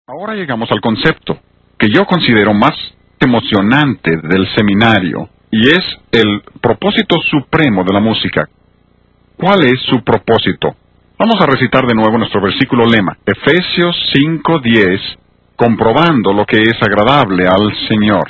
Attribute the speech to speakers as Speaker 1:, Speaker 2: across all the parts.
Speaker 1: Ahora llegamos al concepto que yo considero más emocionante del seminario, y es el propósito supremo de la música. ¿Cuál es su propósito? Vamos a recitar de nuevo nuestro versículo lema, Efesios 5:10, comprobando lo que es agradable al Señor.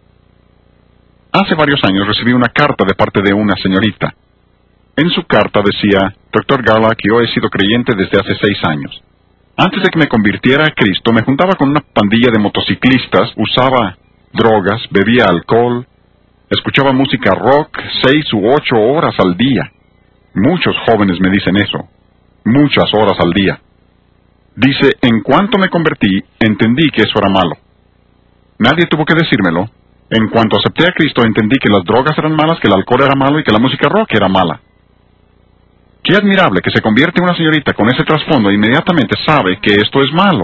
Speaker 1: Hace varios años recibí una carta de parte de una señorita. En su carta decía, Dr. Garlock, yo he sido creyente desde hace 6 años. Antes de que me convirtiera a Cristo, me juntaba con una pandilla de motociclistas, usaba drogas, bebía alcohol, escuchaba música rock 6 u 8 horas al día. Muchos jóvenes me dicen eso, muchas horas al día. Dice, en cuanto me convertí, entendí que eso era malo. Nadie tuvo que decírmelo. En cuanto acepté a Cristo, entendí que las drogas eran malas, que el alcohol era malo y que la música rock era mala. Qué admirable que se convierte en una señorita con ese trasfondo e inmediatamente sabe que esto es malo.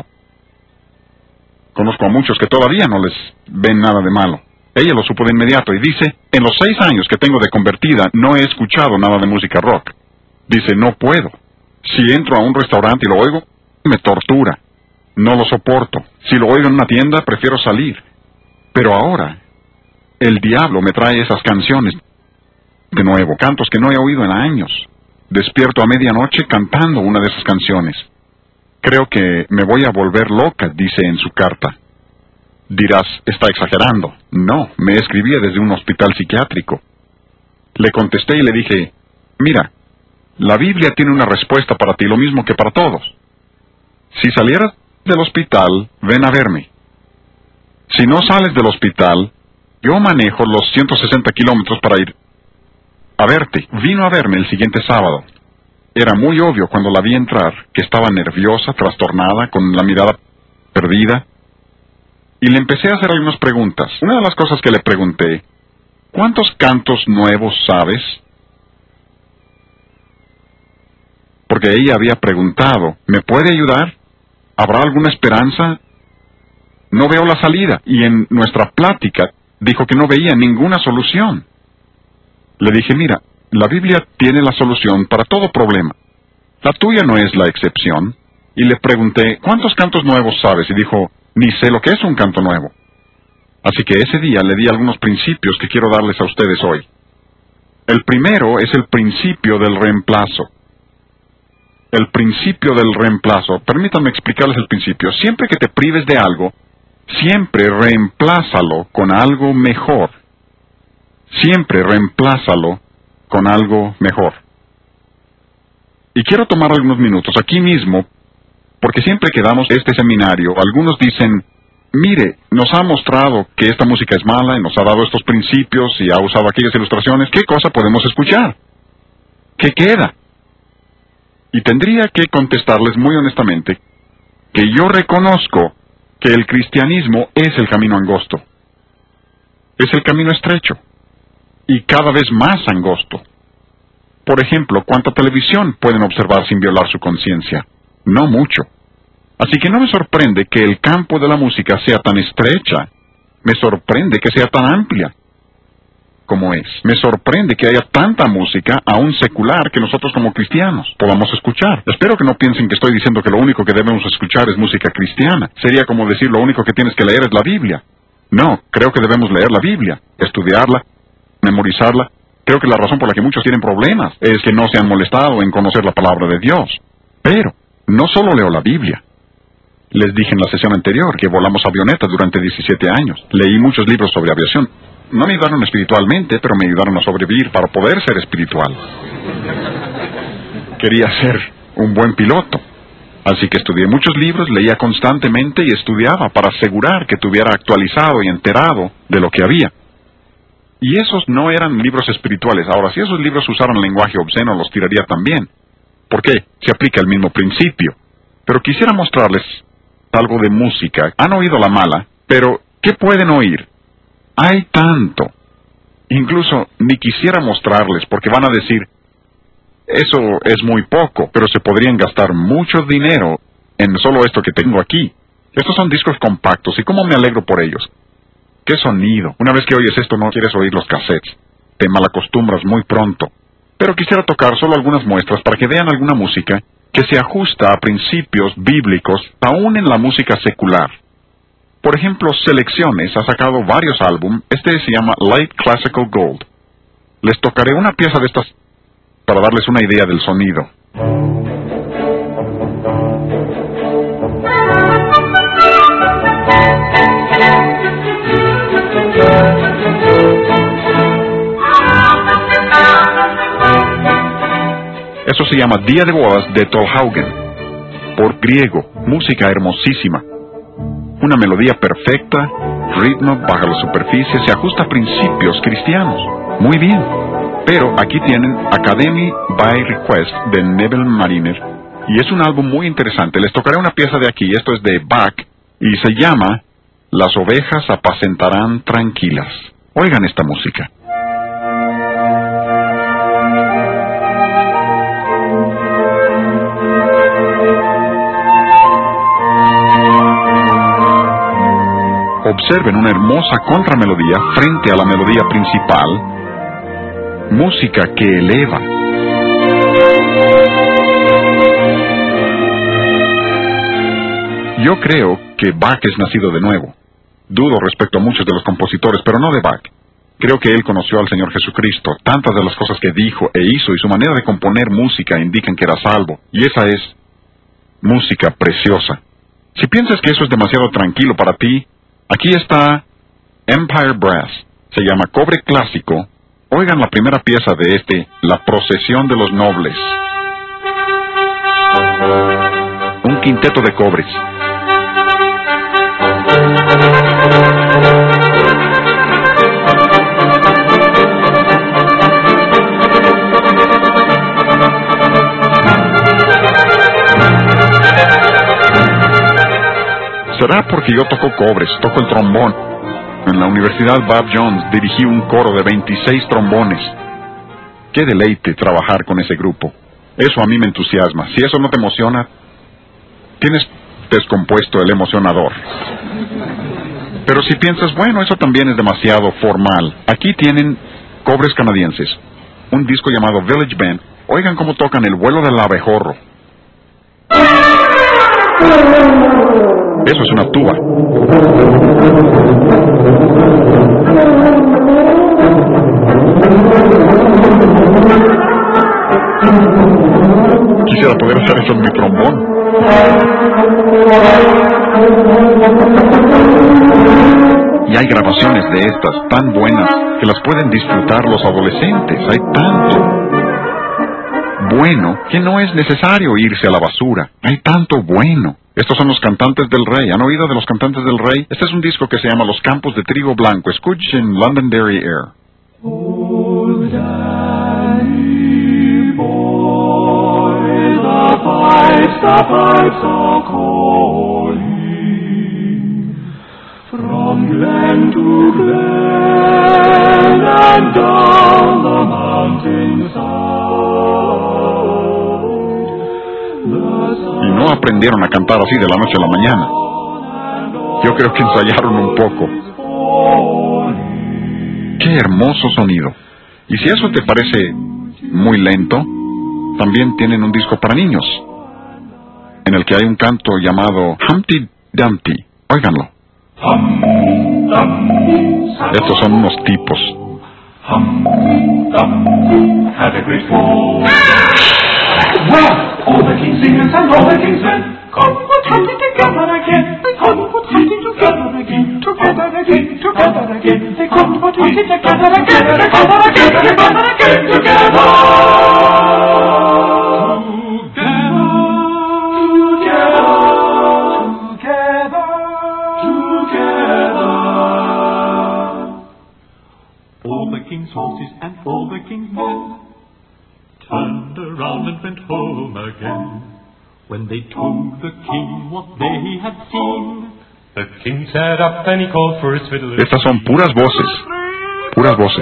Speaker 1: Conozco a muchos que todavía no les ven nada de malo. Ella lo supo de inmediato y dice, en los 6 años que tengo de convertida no he escuchado nada de música rock. Dice, no puedo. Si entro a un restaurante y lo oigo, me tortura. No lo soporto. Si lo oigo en una tienda, prefiero salir. Pero ahora, el diablo me trae esas canciones de nuevo, cantos que no he oído en años. Despierto a medianoche cantando una de esas canciones. Creo que me voy a volver loca, dice en su carta. Dirás, está exagerando. No, me escribía desde un hospital psiquiátrico. Le contesté y le dije, mira, la Biblia tiene una respuesta para ti, lo mismo que para todos. Si salieras del hospital, ven a verme. Si no sales del hospital, yo manejo los 160 kilómetros para ir a verte. Vino a verme el siguiente sábado. Era muy obvio cuando la vi entrar que estaba nerviosa, trastornada, con la mirada perdida. Y le empecé a hacer algunas preguntas. Una de las cosas que le pregunté, ¿cuántos cantos nuevos sabes? Porque ella había preguntado, ¿me puede ayudar? ¿Habrá alguna esperanza? No veo la salida. Y en nuestra plática dijo que no veía ninguna solución. Le dije, mira, la Biblia tiene la solución para todo problema. La tuya no es la excepción. Y le pregunté, ¿cuántos cantos nuevos sabes? Y dijo, ni sé lo que es un canto nuevo. Así que ese día le di algunos principios que quiero darles a ustedes hoy. El primero es el principio del reemplazo. El principio del reemplazo. Permítanme explicarles el principio. Siempre que te prives de algo, siempre reemplázalo con algo mejor. Siempre reemplázalo con algo mejor. Y quiero tomar algunos minutos aquí mismo, porque siempre que damos este seminario, algunos dicen, mire, nos ha mostrado que esta música es mala y nos ha dado estos principios y ha usado aquellas ilustraciones, ¿qué cosa podemos escuchar? ¿Qué queda? Y tendría que contestarles muy honestamente que yo reconozco que el cristianismo es el camino angosto. Es el camino estrecho. Y cada vez más angosto. Por ejemplo, ¿cuánta televisión pueden observar sin violar su conciencia? No mucho. Así que no me sorprende que el campo de la música sea tan estrecha. Me sorprende que sea tan amplia como es. Me sorprende que haya tanta música, aún secular, que nosotros como cristianos podamos escuchar. Espero que no piensen que estoy diciendo que lo único que debemos escuchar es música cristiana. Sería como decir lo único que tienes que leer es la Biblia. No, creo que debemos leer la Biblia, estudiarla, memorizarla. Creo que la razón por la que muchos tienen problemas es que no se han molestado en conocer la palabra de Dios. Pero no solo leo la Biblia. Les dije en la sesión anterior que volamos avionetas durante 17 años. Leí muchos libros sobre aviación. No me ayudaron espiritualmente, pero me ayudaron a sobrevivir para poder ser espiritual. Quería ser un buen piloto. Así que estudié muchos libros, leía constantemente y estudiaba para asegurar que estuviera actualizado y enterado de lo que había. Y esos no eran libros espirituales. Ahora, si esos libros usaran lenguaje obsceno, los tiraría también. ¿Por qué? Se aplica el mismo principio. Pero quisiera mostrarles algo de música. Han oído la mala, pero ¿qué pueden oír? Hay tanto. Incluso ni quisiera mostrarles, porque van a decir, eso es muy poco, pero se podrían gastar mucho dinero en solo esto que tengo aquí. Estos son discos compactos, y cómo me alegro por ellos. ¡Qué sonido! Una vez que oyes esto no quieres oír los cassettes. Te malacostumbras muy pronto. Pero quisiera tocar solo algunas muestras para que vean alguna música que se ajusta a principios bíblicos aún en la música secular. Por ejemplo, Selecciones ha sacado varios álbumes. Este se llama Light Classical Gold. Les tocaré una pieza de estas para darles una idea del sonido. Eso se llama Día de Bodas de Tolhaugen, por griego, música hermosísima. Una melodía perfecta, ritmo baja la superficie, se ajusta a principios cristianos. Muy bien. Pero aquí tienen Academy by Request de Neville Mariner, y es un álbum muy interesante. Les tocaré una pieza de aquí, esto es de Bach, y se llama Las ovejas apacentarán tranquilas. Oigan esta música. Observen una hermosa contramelodía frente a la melodía principal, música que eleva. Yo creo que Bach es nacido de nuevo. Dudo respecto a muchos de los compositores, pero no de Bach. Creo que él conoció al Señor Jesucristo. Tantas de las cosas que dijo e hizo y su manera de componer música indican que era salvo. Y esa es música preciosa. Si piensas que eso es demasiado tranquilo para ti, aquí está Empire Brass. Se llama Cobre Clásico. Oigan la primera pieza de La Procesión de los Nobles. Un quinteto de cobres. Será porque yo toco cobres, toco el trombón. En la Universidad Bob Jones dirigí un coro de 26 trombones. Qué deleite trabajar con ese grupo. Eso a mí me entusiasma. Si eso no te emociona, tienes descompuesto el emocionador. Pero si piensas, bueno, eso también es demasiado formal. Aquí tienen cobres canadienses. Un disco llamado Village Band. Oigan cómo tocan El vuelo del abejorro. Eso es una tuba. Quisiera poder hacer eso en mi trombón. Y hay grabaciones de estas tan buenas que las pueden disfrutar los adolescentes. Hay tanto bueno que no es necesario irse a la basura. Hay tanto bueno. Estos son los Cantantes del Rey. ¿Han oído de los Cantantes del Rey? Este es un disco que se llama Los Campos de Trigo Blanco. Escuchen Londonderry Air.
Speaker 2: Oh, Daddy boy, the pipes are calling from glen to glen and down the mountainside.
Speaker 1: Y no aprendieron a cantar así de la noche a la mañana. Yo creo que ensayaron un poco. ¡Qué hermoso sonido! Y si eso te parece muy lento, también tienen un disco para niños, en el que hay un canto llamado Humpty Dumpty. Óiganlo. Estos son unos tipos.
Speaker 2: All the king's singers and all the king's men, come put Humpty together again. Come put Humpty together again. Together again, together again. They come put Humpty together again. Together again, together again, together. All the king's horses and all the king's men turned around and went home again. When they told the king what they had seen, the king sat up and he called for his fiddle.
Speaker 1: Estas son puras voces. Puras voces.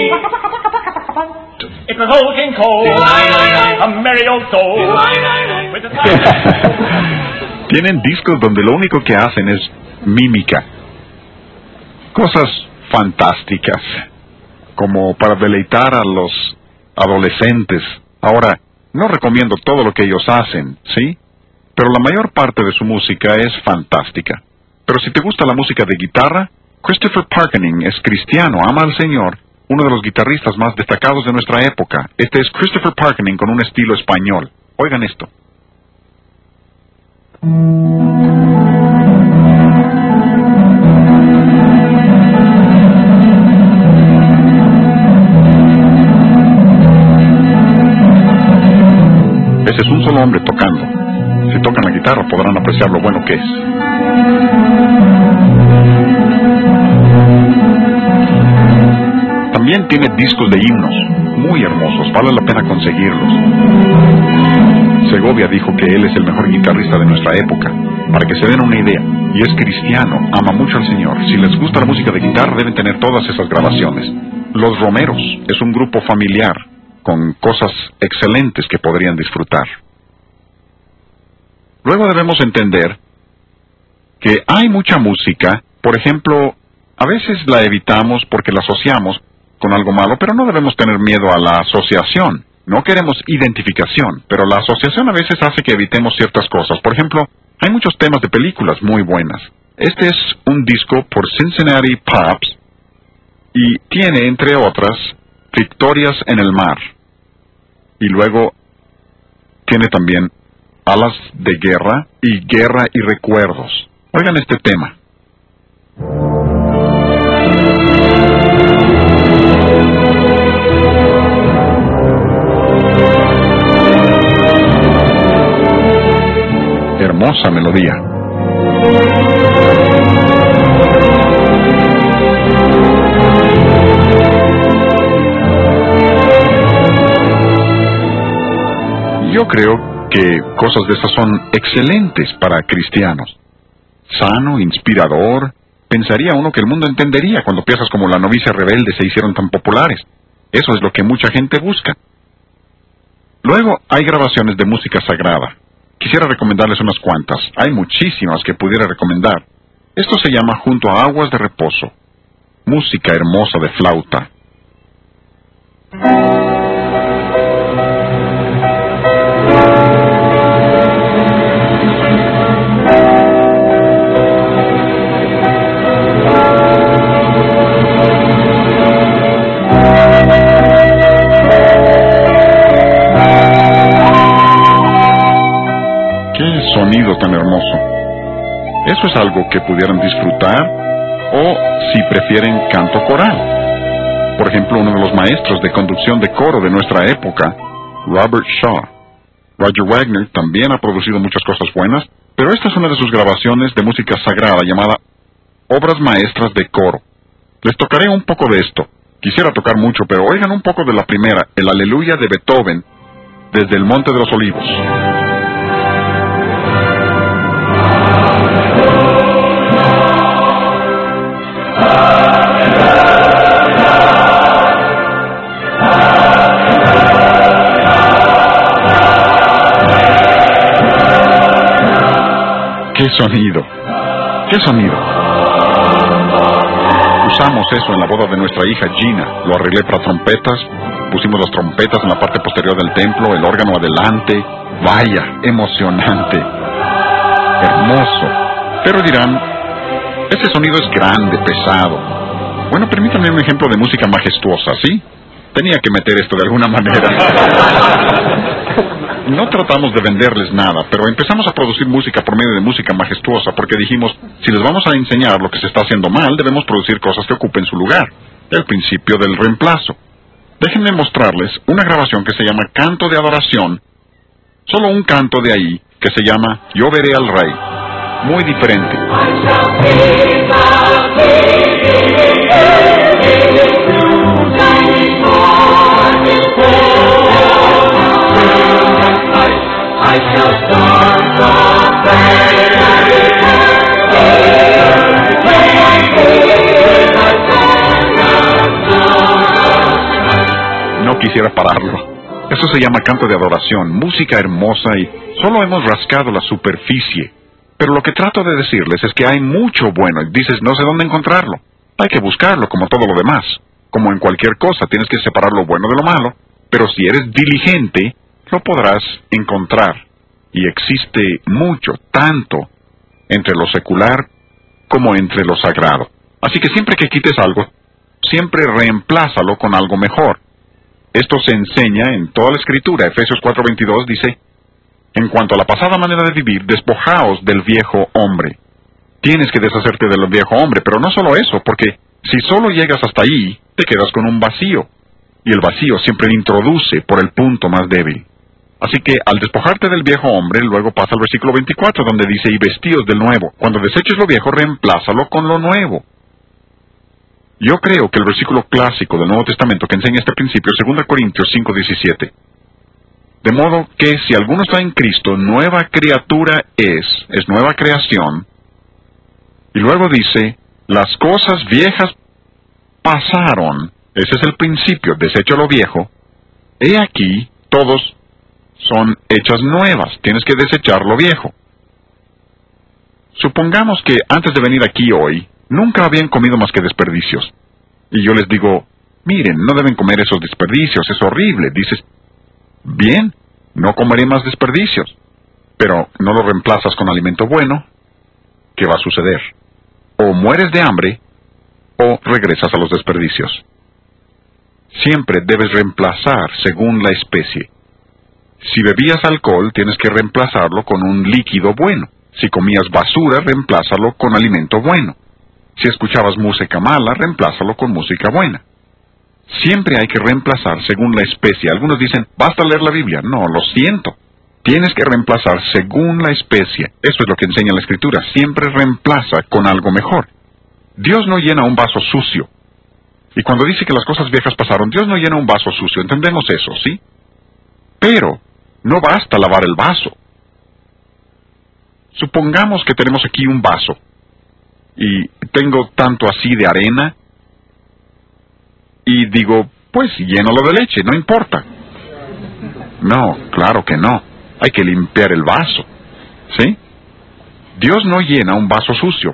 Speaker 3: It was old King Cole, a merry old soul,
Speaker 1: Tienen discos donde lo único que hacen es mímica. Cosas fantásticas, como para deleitar a los adolescentes. Ahora, no recomiendo todo lo que ellos hacen, ¿sí? Pero la mayor parte de su música es fantástica. Pero si te gusta la música de guitarra, Christopher Parkening es cristiano, ama al Señor, uno de los guitarristas más destacados de nuestra época. Este es Christopher Parkening con un estilo español. Oigan esto. Ese es un solo hombre tocando. Si tocan la guitarra podrán apreciar lo bueno que es. También tiene discos de himnos, muy hermosos, vale la pena conseguirlos. Segovia dijo que él es el mejor guitarrista de nuestra época, para que se den una idea, y es cristiano, ama mucho al Señor. Si les gusta la música de guitarra deben tener todas esas grabaciones. Los Romeros es un grupo familiar, con cosas excelentes que podrían disfrutar. Luego debemos entender que hay mucha música, por ejemplo, a veces la evitamos porque la asociamos con algo malo, pero no debemos tener miedo a la asociación. No queremos identificación, pero la asociación a veces hace que evitemos ciertas cosas. Por ejemplo, hay muchos temas de películas muy buenas. Este es un disco por Cincinnati Pops y tiene, entre otras, Victorias en el Mar. Y luego tiene también Alas de Guerra y Recuerdos. Oigan este tema. Hermosa melodía. Yo creo que cosas de esas son excelentes para cristianos. Sano, inspirador. Pensaría uno que el mundo entendería cuando piezas como La novicia rebelde se hicieron tan populares. Eso es lo que mucha gente busca. Luego hay grabaciones de música sagrada. Quisiera recomendarles unas cuantas. Hay muchísimas que pudiera recomendar. Esto se llama Junto a aguas de reposo. Música hermosa de flauta. Sonido tan hermoso. Eso es algo que pudieran disfrutar, o si prefieren canto coral. Por ejemplo, uno de los maestros de conducción de coro de nuestra época, Robert Shaw. Roger Wagner también ha producido muchas cosas buenas, pero esta es una de sus grabaciones de música sagrada llamada Obras Maestras de Coro. Les tocaré un poco de esto. Quisiera tocar mucho, pero oigan un poco de la primera, el Aleluya de Beethoven, desde el Monte de los Olivos. ¡Qué sonido! ¡Qué sonido! Usamos eso en la boda de nuestra hija Gina. Lo arreglé para trompetas. Pusimos las trompetas en la parte posterior del templo, el órgano adelante. ¡Vaya! ¡Emocionante! ¡Hermoso! Pero dirán, ese sonido es grande, pesado. Bueno, permítanme un ejemplo de música majestuosa, ¿sí? Tenía que meter esto de alguna manera. No tratamos de venderles nada, pero empezamos a producir música por medio de música majestuosa porque dijimos, si les vamos a enseñar lo que se está haciendo mal, debemos producir cosas que ocupen su lugar. El principio del reemplazo. Déjenme mostrarles una grabación que se llama Canto de Adoración. Solo un canto de ahí, que se llama Yo veré al Rey. Muy diferente. No quisiera pararlo. Eso se llama canto de adoración, música hermosa, y solo hemos rascado la superficie. Pero lo que trato de decirles es que hay mucho bueno, y dices, no sé dónde encontrarlo. Hay que buscarlo, como todo lo demás. Como en cualquier cosa, tienes que separar lo bueno de lo malo, pero si eres diligente, lo podrás encontrar. Y existe mucho, tanto, entre lo secular como entre lo sagrado. Así que siempre que quites algo, siempre reemplázalo con algo mejor. Esto se enseña en toda la Escritura. Efesios 4:22 dice, en cuanto a la pasada manera de vivir, despojaos del viejo hombre. Tienes que deshacerte del viejo hombre, pero no solo eso, porque si solo llegas hasta ahí, te quedas con un vacío. Y el vacío siempre introduce por el punto más débil. Así que al despojarte del viejo hombre, luego pasa al versículo 24, donde dice, y vestíos del nuevo. Cuando deseches lo viejo, reemplázalo con lo nuevo. Yo creo que el versículo clásico del Nuevo Testamento que enseña este principio es 2 Corintios 5:17. De modo que si alguno está en Cristo, nueva criatura es nueva creación. Y luego dice, las cosas viejas pasaron. Ese es el principio, desecho lo viejo. He aquí, todos son hechas nuevas. Tienes que desechar lo viejo. Supongamos que antes de venir aquí hoy, nunca habían comido más que desperdicios. Y yo les digo, miren, no deben comer esos desperdicios, es horrible. Dices, bien, no comeré más desperdicios. Pero no lo reemplazas con alimento bueno, ¿qué va a suceder? O mueres de hambre, o regresas a los desperdicios. Siempre debes reemplazar según la especie. Si bebías alcohol, tienes que reemplazarlo con un líquido bueno. Si comías basura, reemplázalo con alimento bueno. Si escuchabas música mala, reemplázalo con música buena. Siempre hay que reemplazar según la especie. Algunos dicen, basta leer la Biblia. No, lo siento. Tienes que reemplazar según la especie. Eso es lo que enseña la Escritura. Siempre reemplaza con algo mejor. Dios no llena un vaso sucio. Y cuando dice que las cosas viejas pasaron, Dios no llena un vaso sucio. Entendemos eso, ¿sí? Pero no basta lavar el vaso. Supongamos que tenemos aquí un vaso. Y tengo tanto así de arena. Y digo, pues llénalo de leche, no importa. No, claro que no. Hay que limpiar el vaso. ¿Sí? Dios no llena un vaso sucio.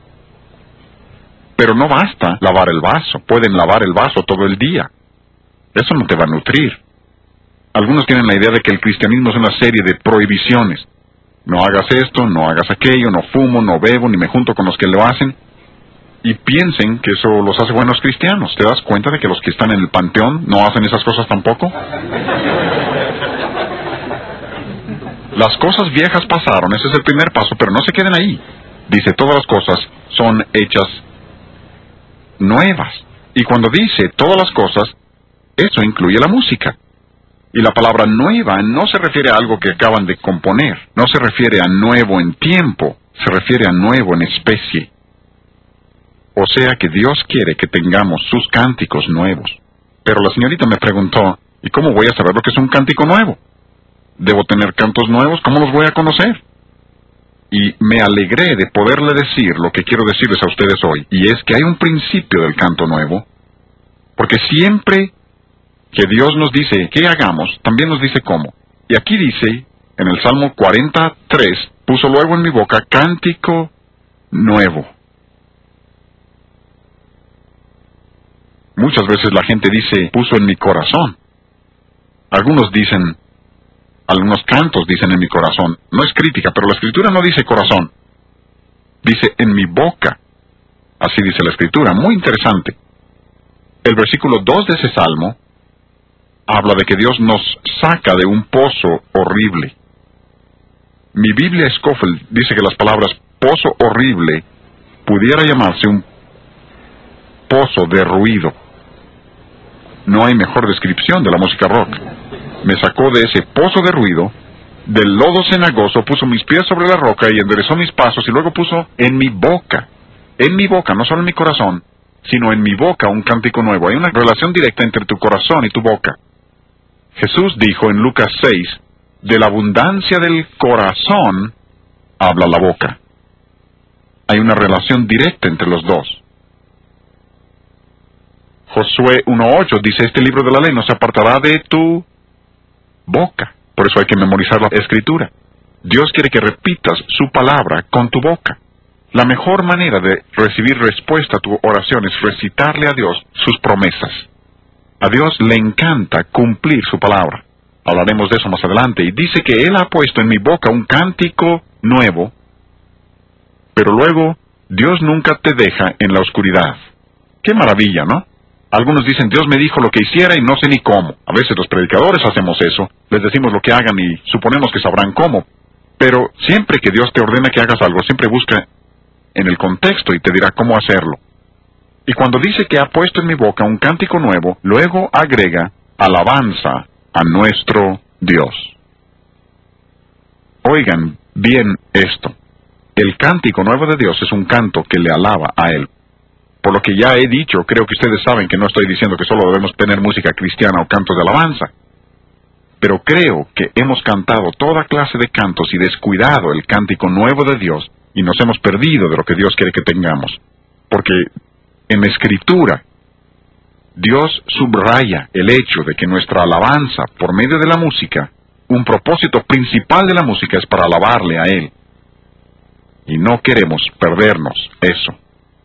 Speaker 1: Pero no basta lavar el vaso. Pueden lavar el vaso todo el día. Eso no te va a nutrir. Algunos tienen la idea de que el cristianismo es una serie de prohibiciones. No hagas esto, no hagas aquello, no fumo, no bebo, ni me junto con los que lo hacen. Y piensen que eso los hace buenos cristianos. ¿Te das cuenta de que los que están en el panteón no hacen esas cosas tampoco? Las cosas viejas pasaron, ese es el primer paso, pero no se queden ahí. Dice, todas las cosas son hechas nuevas. Y cuando dice todas las cosas, eso incluye la música. Y la palabra nueva no se refiere a algo que acaban de componer, no se refiere a nuevo en tiempo, se refiere a nuevo en especie. O sea que Dios quiere que tengamos sus cánticos nuevos. Pero la señorita me preguntó, ¿y cómo voy a saber lo que es un cántico nuevo? ¿Debo tener cantos nuevos? ¿Cómo los voy a conocer? Y me alegré de poderle decir lo que quiero decirles a ustedes hoy, y es que hay un principio del canto nuevo, porque siempre que Dios nos dice qué hagamos, también nos dice cómo. Y aquí dice, en el Salmo 43, puso luego en mi boca cántico nuevo. Muchas veces la gente dice, puso en mi corazón. Algunos cantos dicen en mi corazón. No es crítica, pero la Escritura no dice corazón. Dice en mi boca. Así dice la Escritura. Muy interesante. El versículo 2 de ese Salmo habla de que Dios nos saca de un pozo horrible. Mi Biblia Scofield dice que las palabras pozo horrible pudiera llamarse un pozo de ruido. No hay mejor descripción de la música rock. Me sacó de ese pozo de ruido, del lodo cenagoso, puso mis pies sobre la roca y enderezó mis pasos, y luego puso en mi boca, no solo en mi corazón, sino en mi boca un cántico nuevo. Hay una relación directa entre tu corazón y tu boca. Jesús dijo en Lucas 6, de la abundancia del corazón habla la boca. Hay una relación directa entre los dos. Josué 1:8 dice, este libro de la ley no se apartará de tu boca. Por eso hay que memorizar la Escritura. Dios quiere que repitas su palabra con tu boca. La mejor manera de recibir respuesta a tu oración es recitarle a Dios sus promesas. A Dios le encanta cumplir su palabra. Hablaremos de eso más adelante. Y dice que Él ha puesto en mi boca un cántico nuevo, pero luego Dios nunca te deja en la oscuridad. ¡Qué maravilla!, ¿no? Algunos dicen, Dios me dijo lo que hiciera y no sé ni cómo. A veces los predicadores hacemos eso, les decimos lo que hagan y suponemos que sabrán cómo. Pero siempre que Dios te ordena que hagas algo, siempre busca en el contexto y te dirá cómo hacerlo. Y cuando dice que ha puesto en mi boca un cántico nuevo, luego agrega alabanza a nuestro Dios. Oigan bien esto. El cántico nuevo de Dios es un canto que le alaba a Él. Por lo que ya he dicho, creo que ustedes saben que no estoy diciendo que solo debemos tener música cristiana o cantos de alabanza. Pero creo que hemos cantado toda clase de cantos y descuidado el cántico nuevo de Dios y nos hemos perdido de lo que Dios quiere que tengamos. Porque en la Escritura, Dios subraya el hecho de que nuestra alabanza por medio de la música, un propósito principal de la música es para alabarle a Él. Y no queremos perdernos eso.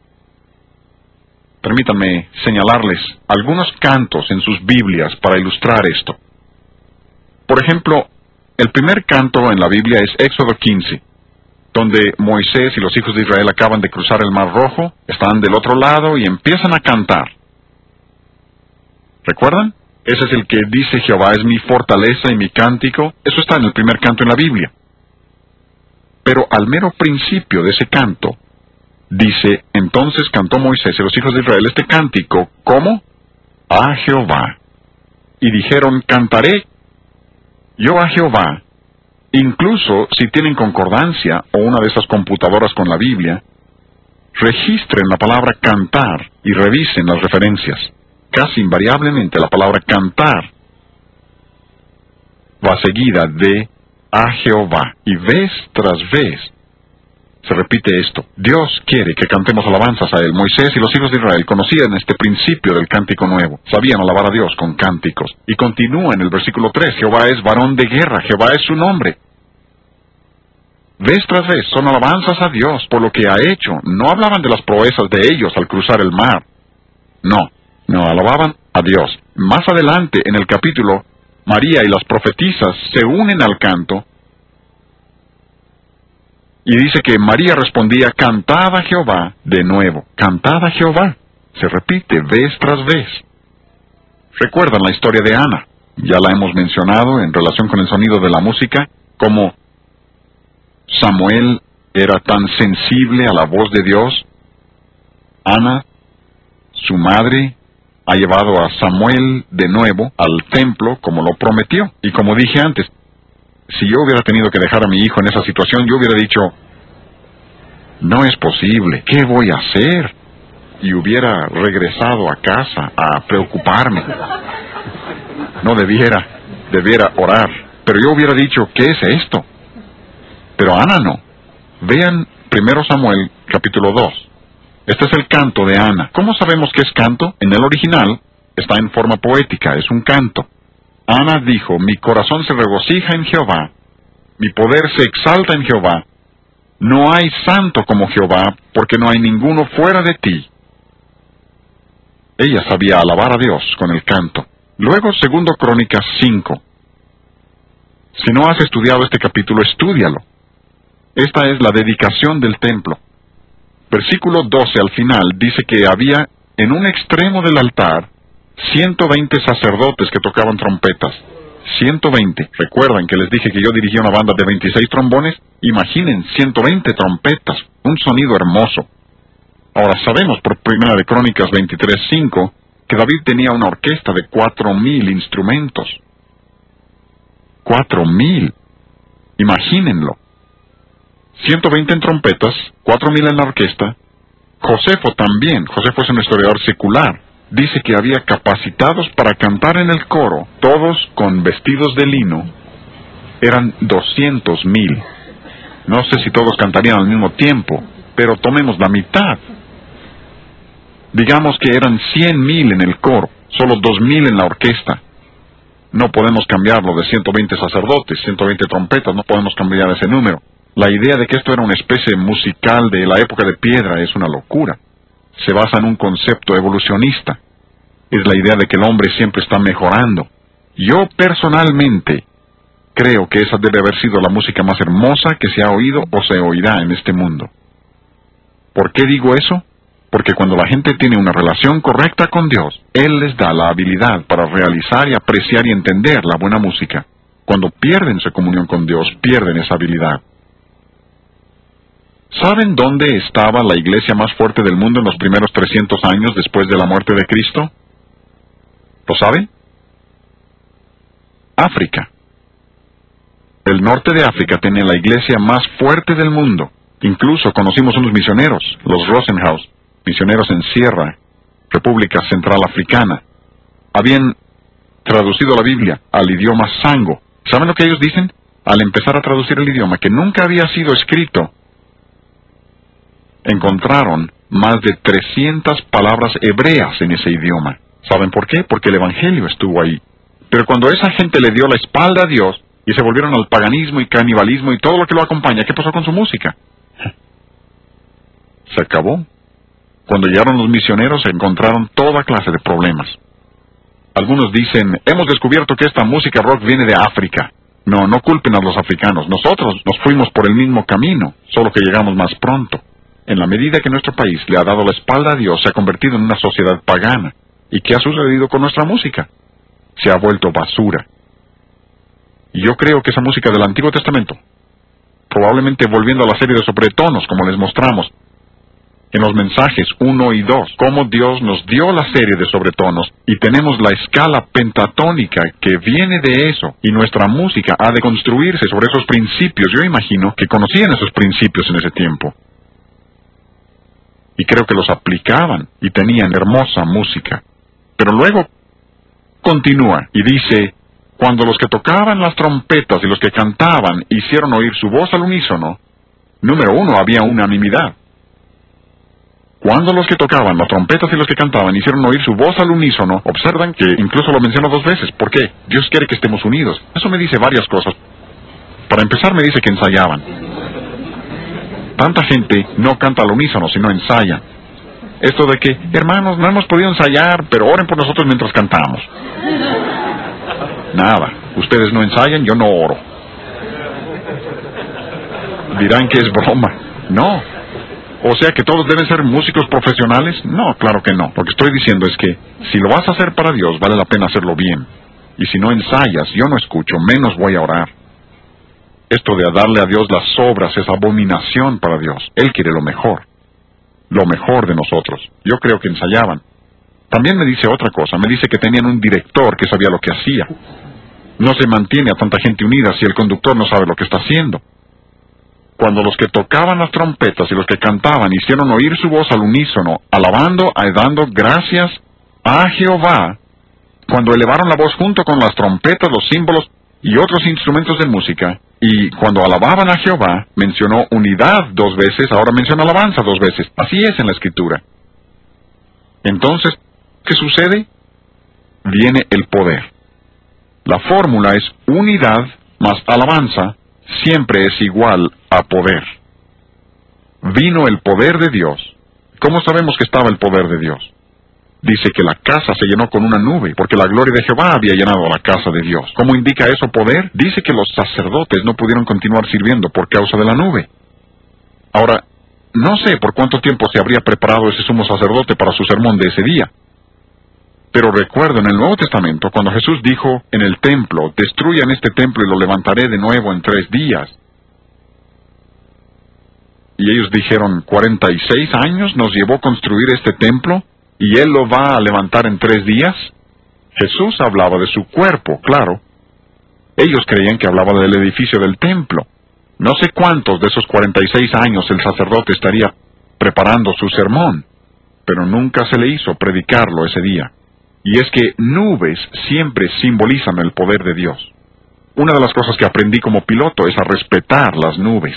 Speaker 1: Permítanme señalarles algunos cantos en sus Biblias para ilustrar esto. Por ejemplo, el primer canto en la Biblia es Éxodo 15, donde Moisés y los hijos de Israel acaban de cruzar el Mar Rojo, están del otro lado y empiezan a cantar. ¿Recuerdan? Ese es el que dice, Jehová es mi fortaleza y mi cántico. Eso está en el primer canto en la Biblia. Pero al mero principio de ese canto, dice, entonces cantó Moisés y los hijos de Israel este cántico, ¿cómo? A Jehová. Y dijeron, cantaré yo a Jehová. Incluso si tienen concordancia o una de esas computadoras con la Biblia, registren la palabra cantar y revisen las referencias. Casi invariablemente la palabra cantar va seguida de a Jehová. Y vez tras vez se repite esto. Dios quiere que cantemos alabanzas a Él. Moisés y los hijos de Israel conocían este principio del cántico nuevo. Sabían alabar a Dios con cánticos. Y continúa en el versículo 3. Jehová es varón de guerra. Jehová es su nombre. Vez tras vez son alabanzas a Dios por lo que ha hecho. No hablaban de las proezas de ellos al cruzar el mar. No, alababan a Dios. Más adelante en el capítulo, María y las profetisas se unen al canto. Y dice que María respondía, cantad a Jehová de nuevo. Cantad a Jehová. Se repite vez tras vez. ¿Recuerdan la historia de Ana? Ya la hemos mencionado en relación con el sonido de la música, como Samuel era tan sensible a la voz de Dios. Ana, su madre, ha llevado a Samuel de nuevo al templo como lo prometió. Y como dije antes, si yo hubiera tenido que dejar a mi hijo en esa situación, yo hubiera dicho, no es posible, ¿qué voy a hacer? Y hubiera regresado a casa a preocuparme. No debiera orar. Pero yo hubiera dicho, ¿qué es esto? Pero Ana no. Vean 1 Samuel capítulo 2. Este es el canto de Ana. ¿Cómo sabemos que es canto? En el original está en forma poética, es un canto. Ana dijo, mi corazón se regocija en Jehová, mi poder se exalta en Jehová. No hay santo como Jehová, porque no hay ninguno fuera de ti. Ella sabía alabar a Dios con el canto. Luego, 2 Crónicas 5. Si no has estudiado este capítulo, estúdialo. Esta es la dedicación del templo. Versículo 12 al final dice que había en un extremo del altar 120 sacerdotes que tocaban trompetas. 120. ¿Recuerdan que les dije que yo dirigía una banda de 26 trombones? Imaginen, 120 trompetas. Un sonido hermoso. Ahora sabemos por 1 Crónicas 23:5 que David tenía una orquesta de 4,000 instrumentos. 4,000. Imagínenlo. 120 en trompetas, 4,000 en la orquesta. Josefo también. Josefo es un historiador secular. Dice que había capacitados para cantar en el coro, todos con vestidos de lino. Eran 200,000. No sé si todos cantarían al mismo tiempo, pero tomemos la mitad. Digamos que eran 100,000 en el coro, solo 2,000 en la orquesta. No podemos cambiarlo de 120 sacerdotes, 120 trompetas, no podemos cambiar ese número. La idea de que esto era una especie musical de la época de piedra es una locura. Se basa en un concepto evolucionista. Es la idea de que el hombre siempre está mejorando. Yo personalmente creo que esa debe haber sido la música más hermosa que se ha oído o se oirá en este mundo. ¿Por qué digo eso? Porque cuando la gente tiene una relación correcta con Dios, Él les da la habilidad para realizar y apreciar y entender la buena música. Cuando pierden su comunión con Dios, pierden esa habilidad. ¿Saben dónde estaba la iglesia más fuerte del mundo en los primeros 300 años después de la muerte de Cristo? ¿Lo saben? África. El norte de África tenía la iglesia más fuerte del mundo. Incluso conocimos unos misioneros, los Rosenhaus, misioneros en Sierra, República Central Africana. Habían traducido la Biblia al idioma Sango. ¿Saben lo que ellos dicen? Al empezar a traducir el idioma, que nunca había sido escrito, encontraron más de 300 palabras hebreas en ese idioma. ¿Saben por qué? Porque el Evangelio estuvo ahí. Pero cuando esa gente le dio la espalda a Dios y se volvieron al paganismo y canibalismo y todo lo que lo acompaña, ¿qué pasó con su música? Se acabó. Cuando llegaron los misioneros se encontraron toda clase de problemas. Algunos dicen, hemos descubierto que esta música rock viene de África. No, no culpen a los africanos. Nosotros nos fuimos por el mismo camino, solo que llegamos más pronto. En la medida que nuestro país le ha dado la espalda a Dios, se ha convertido en una sociedad pagana. ¿Y qué ha sucedido con nuestra música? Se ha vuelto basura. Y yo creo que esa música del Antiguo Testamento, probablemente volviendo a la serie de sobretonos, como les mostramos, en los mensajes 1 y 2, cómo Dios nos dio la serie de sobretonos, y tenemos la escala pentatónica que viene de eso, y nuestra música ha de construirse sobre esos principios. Yo imagino que conocían esos principios en ese tiempo. Y creo que los aplicaban, y tenían hermosa música. Pero luego continúa, y dice, cuando los que tocaban las trompetas y los que cantaban hicieron oír su voz al unísono, número 1, había unanimidad. Cuando los que tocaban las trompetas y los que cantaban hicieron oír su voz al unísono, observan que incluso lo menciono 2 veces. ¿Por qué? Dios quiere que estemos unidos. Eso me dice varias cosas. Para empezar, me dice que ensayaban. Tanta gente no canta al unísono, sino ensaya. Esto de que, hermanos, no hemos podido ensayar, pero oren por nosotros mientras cantamos. Nada. Ustedes no ensayan, yo no oro. Dirán que es broma. No. O sea que todos deben ser músicos profesionales. No, claro que no. Lo que estoy diciendo es que si lo vas a hacer para Dios, vale la pena hacerlo bien. Y si no ensayas, yo no escucho, menos voy a orar. Esto de darle a Dios las obras es abominación para Dios. Él quiere lo mejor de nosotros. Yo creo que ensayaban. También me dice otra cosa. Me dice que tenían un director que sabía lo que hacía. No se mantiene a tanta gente unida si el conductor no sabe lo que está haciendo. Cuando los que tocaban las trompetas y los que cantaban hicieron oír su voz al unísono, alabando y dando gracias a Jehová, cuando elevaron la voz junto con las trompetas, los símbolos y otros instrumentos de música, y cuando alababan a Jehová, mencionó unidad 2 veces, ahora menciona alabanza 2 veces. Así es en la Escritura. Entonces, ¿qué sucede? Viene el poder. La fórmula es unidad más alabanza, siempre es igual a poder. Vino el poder de Dios. ¿Cómo sabemos que estaba el poder de Dios? Dice que la casa se llenó con una nube, porque la gloria de Jehová había llenado la casa de Dios. ¿Cómo indica eso poder? Dice que los sacerdotes no pudieron continuar sirviendo por causa de la nube. Ahora, no sé por cuánto tiempo se habría preparado ese sumo sacerdote para su sermón de ese día. Pero recuerdo en el Nuevo Testamento, cuando Jesús dijo en el templo, destruyan este templo y lo levantaré de nuevo en 3 días. Y ellos dijeron, 46 años nos llevó construir este templo, y Él lo va a levantar en 3 días. Jesús hablaba de su cuerpo, claro. Ellos creían que hablaba del edificio del templo. No sé cuántos de esos 46 años el sacerdote estaría preparando su sermón, pero nunca se le hizo predicarlo ese día. Y es que nubes siempre simbolizan el poder de Dios. Una de las cosas que aprendí como piloto es a respetar las nubes.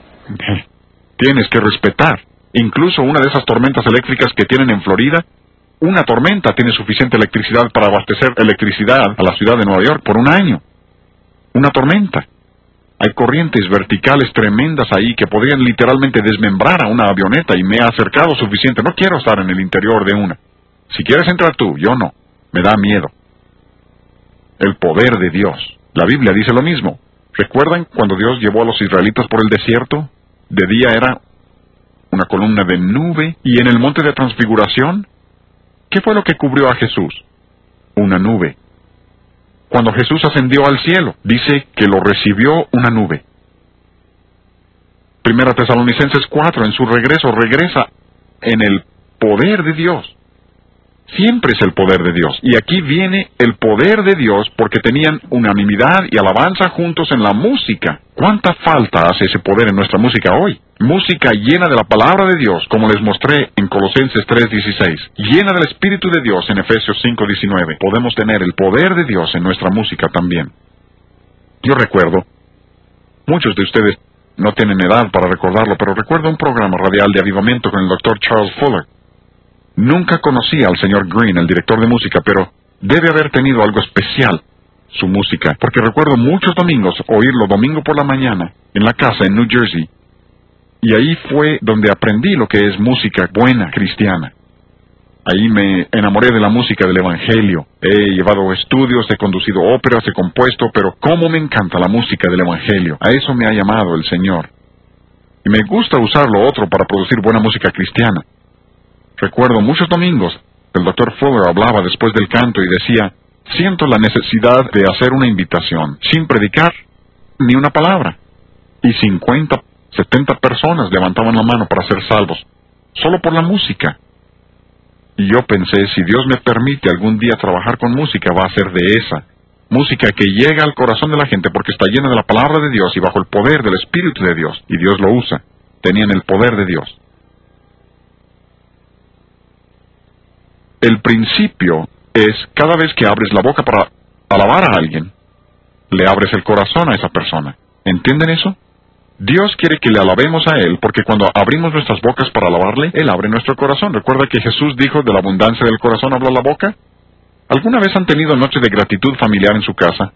Speaker 1: Tienes que respetar. Incluso una de esas tormentas eléctricas que tienen en Florida, Una tormenta tiene suficiente electricidad para abastecer electricidad a la ciudad de Nueva York por un año. Una tormenta. Hay corrientes verticales tremendas ahí que podrían literalmente desmembrar a una avioneta y me he acercado suficiente. No quiero estar en el interior de una. Si quieres entrar tú, yo no. Me da miedo. El poder de Dios. La Biblia dice lo mismo. ¿Recuerdan cuando Dios llevó a los israelitas por el desierto? De día era una columna de nube y en el monte de transfiguración, ¿qué fue lo que cubrió a Jesús? Una nube. Cuando Jesús ascendió al cielo, dice que lo recibió una nube. Primera Tesalonicenses 4, en su regreso, regresa en el poder de Dios. Siempre es el poder de Dios. Y aquí viene el poder de Dios porque tenían unanimidad y alabanza juntos en la música. ¿Cuánta falta hace ese poder en nuestra música hoy? Música llena de la palabra de Dios, como les mostré en Colosenses 3:16. Llena del Espíritu de Dios en Efesios 5:19. Podemos tener el poder de Dios en nuestra música también. Yo recuerdo, muchos de ustedes no tienen edad para recordarlo, pero recuerdo un programa radial de avivamiento con el Dr. Charles Fuller. Nunca conocí al señor Green, el director de música, pero debe haber tenido algo especial su música, porque recuerdo muchos domingos oírlo domingo por la mañana en la casa en New Jersey, y ahí fue donde aprendí lo que es música buena cristiana. Ahí me enamoré de la música del Evangelio. He llevado estudios, he conducido óperas, he compuesto, pero cómo me encanta la música del Evangelio. A eso me ha llamado el Señor. Y me gusta usar lo otro para producir buena música cristiana. Recuerdo muchos domingos, el Dr. Fuller hablaba después del canto y decía, siento la necesidad de hacer una invitación, sin predicar ni una palabra. Y 50, 70 personas levantaban la mano para ser salvos, solo por la música. Y yo pensé, si Dios me permite algún día trabajar con música, va a ser de esa. Música que llega al corazón de la gente porque está llena de la palabra de Dios y bajo el poder del Espíritu de Dios. Y Dios lo usa. Tenían el poder de Dios. El principio es, cada vez que abres la boca para alabar a alguien, le abres el corazón a esa persona. ¿Entienden eso? Dios quiere que le alabemos a Él, porque cuando abrimos nuestras bocas para alabarle, Él abre nuestro corazón. ¿Recuerda que Jesús dijo, de la abundancia del corazón habla la boca? ¿Alguna vez han tenido noche de gratitud familiar en su casa?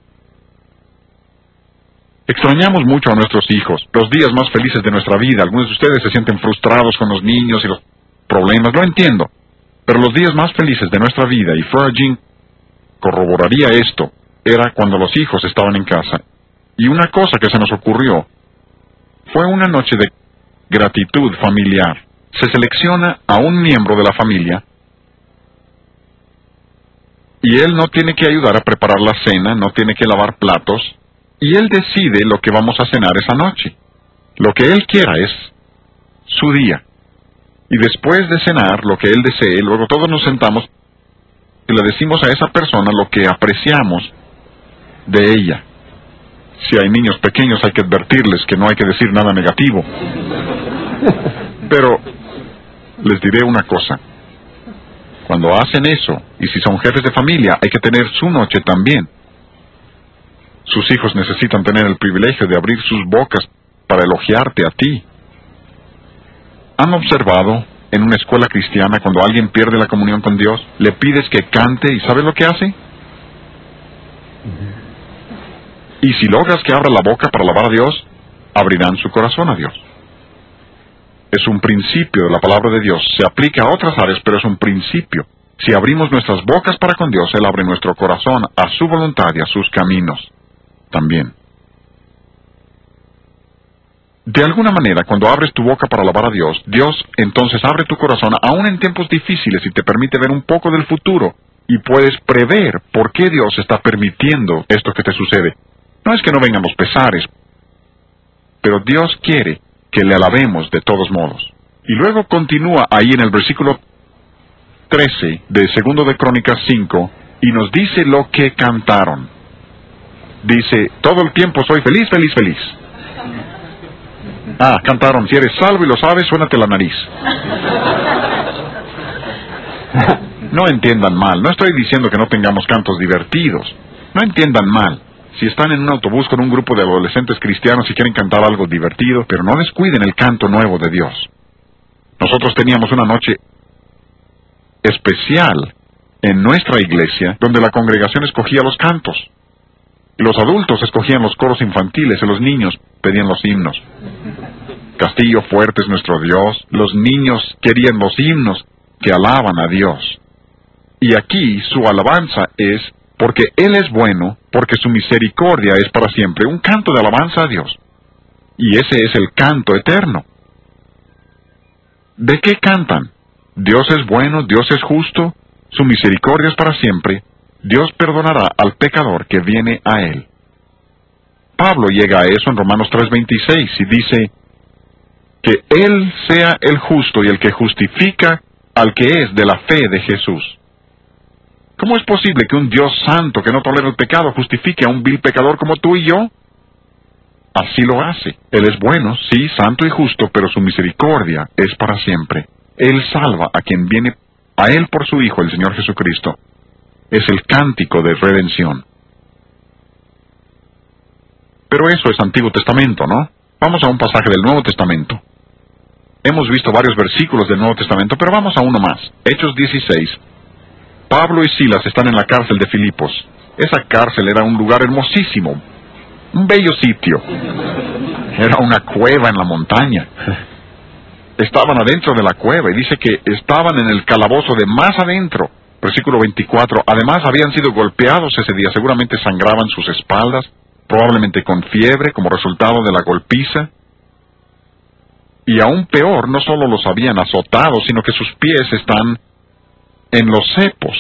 Speaker 1: Extrañamos mucho a nuestros hijos, los días más felices de nuestra vida. Algunos de ustedes se sienten frustrados con los niños y los problemas, lo entiendo. Pero los días más felices de nuestra vida, y Fergie corroboraría esto, era cuando los hijos estaban en casa. Y una cosa que se nos ocurrió fue una noche de gratitud familiar. Se selecciona a un miembro de la familia y él no tiene que ayudar a preparar la cena, no tiene que lavar platos, y él decide lo que vamos a cenar esa noche. Lo que él quiera es su día. Y después de cenar, lo que él desee, luego todos nos sentamos y le decimos a esa persona lo que apreciamos de ella. Si hay niños pequeños hay que advertirles que no hay que decir nada negativo. Pero les diré una cosa. Cuando hacen eso, y si son jefes de familia, hay que tener su noche también. Sus hijos necesitan tener el privilegio de abrir sus bocas para elogiarte a ti. ¿Han observado en una escuela cristiana cuando alguien pierde la comunión con Dios, le pides que cante y ¿sabes lo que hace? Y si logras que abra la boca para alabar a Dios, abrirán su corazón a Dios. Es un principio de la palabra de Dios. Se aplica a otras áreas, pero es un principio. Si abrimos nuestras bocas para con Dios, Él abre nuestro corazón a su voluntad y a sus caminos también. De alguna manera, cuando abres tu boca para alabar a Dios, Dios entonces abre tu corazón aún en tiempos difíciles y te permite ver un poco del futuro y puedes prever por qué Dios está permitiendo esto que te sucede. No es que no vengan los pesares, pero Dios quiere que le alabemos de todos modos. Y luego continúa ahí en el versículo 13 de 2 de Crónicas 5 y nos dice lo que cantaron. Dice, todo el tiempo soy feliz, feliz, feliz. Cantaron, si eres salvo y lo sabes, suénate la nariz. No entiendan mal, no estoy diciendo que no tengamos cantos divertidos. No entiendan mal. Si están en un autobús con un grupo de adolescentes cristianos y quieren cantar algo divertido, pero no descuiden el canto nuevo de Dios. Nosotros teníamos una noche especial en nuestra iglesia donde la congregación escogía los cantos. Y los adultos escogían los coros infantiles y los niños pedían los himnos. Castillo fuerte es nuestro Dios. Los niños querían los himnos que alaban a Dios. Y aquí su alabanza es porque Él es bueno, porque su misericordia es para siempre. Un canto de alabanza a Dios. Y ese es el canto eterno. ¿De qué cantan? Dios es bueno, Dios es justo, su misericordia es para siempre. Dios perdonará al pecador que viene a Él. Pablo llega a eso en Romanos 3:26 y dice que Él sea el justo y el que justifica al que es de la fe de Jesús. ¿Cómo es posible que un Dios santo que no tolera el pecado justifique a un vil pecador como tú y yo? Así lo hace. Él es bueno, sí, santo y justo, pero su misericordia es para siempre. Él salva a quien viene a Él por su Hijo, el Señor Jesucristo. Es el cántico de redención. Pero eso es Antiguo Testamento, ¿no? Vamos a un pasaje del Nuevo Testamento. Hemos visto varios versículos del Nuevo Testamento, pero vamos a uno más. Hechos 16. Pablo y Silas están en la cárcel de Filipos. Esa cárcel era un lugar hermosísimo, un bello sitio. Era una cueva en la montaña. Estaban adentro de la cueva y dice que estaban en el calabozo de más adentro. Versículo 24. Además habían sido golpeados ese día. Seguramente sangraban sus espaldas, probablemente con fiebre como resultado de la golpiza. Y aún peor, no solo los habían azotado, sino que sus pies están en los cepos.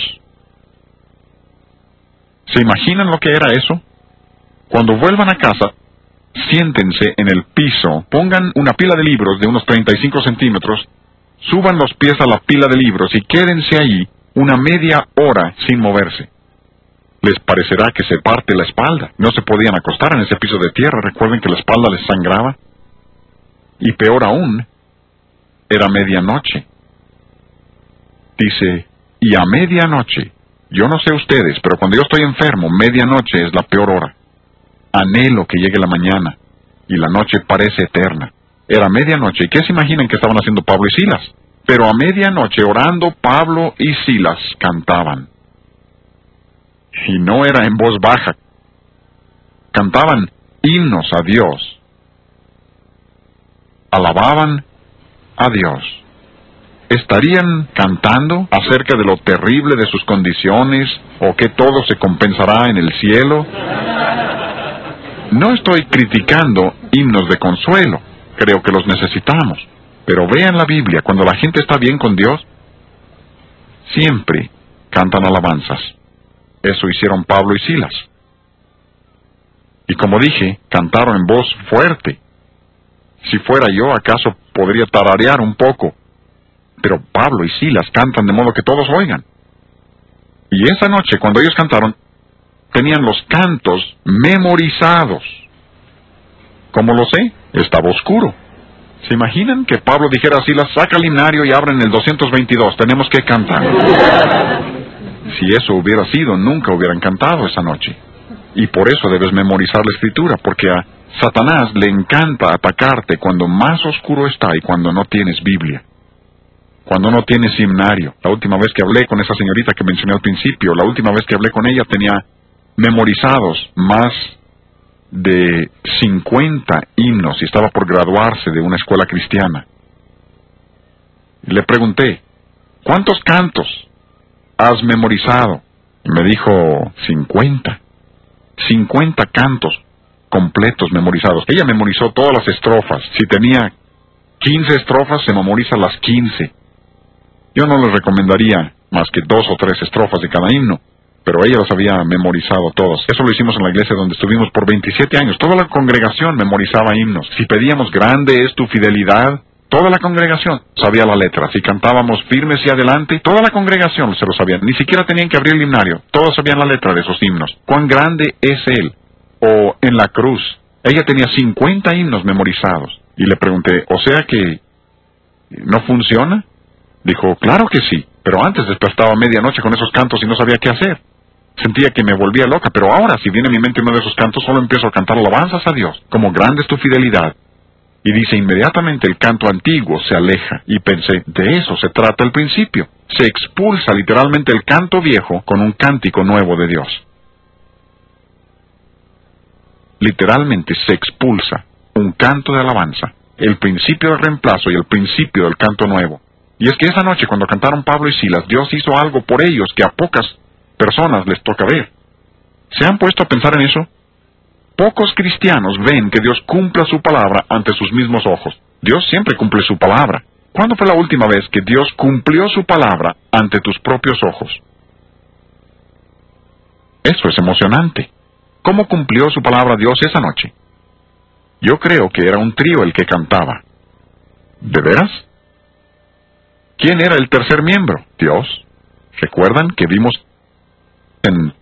Speaker 1: ¿Se imaginan lo que era eso? Cuando vuelvan a casa, siéntense en el piso, pongan una pila de libros de unos 35 centímetros, suban los pies a la pila de libros y quédense ahí una media hora sin moverse. Les parecerá que se parte la espalda. No se podían acostar en ese piso de tierra. Recuerden que la espalda les sangraba. Y peor aún, era medianoche. Dice, y a medianoche, yo no sé ustedes, pero cuando yo estoy enfermo, medianoche es la peor hora. Anhelo que llegue la mañana, y la noche parece eterna. Era medianoche, ¿y qué se imaginan que estaban haciendo Pablo y Silas? Pero a medianoche, orando, Pablo y Silas cantaban. Y no era en voz baja. Cantaban himnos a Dios. Alababan a Dios. ¿Estarían cantando acerca de lo terrible de sus condiciones o que todo se compensará en el cielo? No estoy criticando himnos de consuelo. Creo que los necesitamos. Pero vean la Biblia, cuando la gente está bien con Dios, siempre cantan alabanzas. Eso hicieron Pablo y Silas. Y como dije, cantaron en voz fuerte. Si fuera yo, acaso podría tararear un poco. Pero Pablo y Silas cantan de modo que todos oigan. Y esa noche, cuando ellos cantaron, tenían los cantos memorizados. ¿Cómo lo sé? Estaba oscuro. ¿Se imaginan que Pablo dijera a Silas, saca el himnario y abren el 222, tenemos que cantar? Si eso hubiera sido, nunca hubieran cantado esa noche. Y por eso debes memorizar la Escritura, porque a Satanás le encanta atacarte cuando más oscuro está y cuando no tienes Biblia. Cuando no tienes himnario. La última vez que hablé con esa señorita que mencioné al principio, la última vez que hablé con ella tenía memorizados más de 50 himnos y estaba por graduarse de una escuela cristiana. Y le pregunté, ¿cuántos cantos has memorizado? Y me dijo, 50. 50 cantos completos memorizados. Ella memorizó todas las estrofas. Si tenía 15 estrofas, se memoriza las 15. Yo no les recomendaría más que 2 o 3 estrofas de cada himno, pero ella las había memorizado todas. Eso lo hicimos en la iglesia donde estuvimos por 27 años. Toda la congregación memorizaba himnos. Si pedíamos, grande es tu fidelidad, toda la congregación sabía la letra. Si cantábamos, firmes y adelante, toda la congregación se lo sabía. Ni siquiera tenían que abrir el himnario. Todos sabían la letra de esos himnos. ¿Cuán grande es Él? O en la cruz. Ella tenía 50 himnos memorizados. Y le pregunté, ¿o sea que no funciona? Dijo, claro que sí, pero antes despertaba a medianoche con esos cantos y no sabía qué hacer. Sentía que me volvía loca, pero ahora, si viene a mi mente uno de esos cantos, solo empiezo a cantar alabanzas a Dios, como grande es tu fidelidad. Y dice, inmediatamente el canto antiguo se aleja. Y pensé, de eso se trata el principio. Se expulsa literalmente el canto viejo con un cántico nuevo de Dios. Literalmente se expulsa un canto de alabanza, el principio del reemplazo y el principio del canto nuevo. Y es que esa noche cuando cantaron Pablo y Silas, Dios hizo algo por ellos que a pocas personas les toca ver. ¿Se han puesto a pensar en eso? Pocos cristianos ven que Dios cumpla su palabra ante sus mismos ojos. Dios siempre cumple su palabra. ¿Cuándo fue la última vez que Dios cumplió su palabra ante tus propios ojos? Eso es emocionante. ¿Cómo cumplió su palabra Dios esa noche? Yo creo que era un trío el que cantaba. ¿De veras? ¿Quién era el tercer miembro? Dios. ¿Recuerdan que vimos en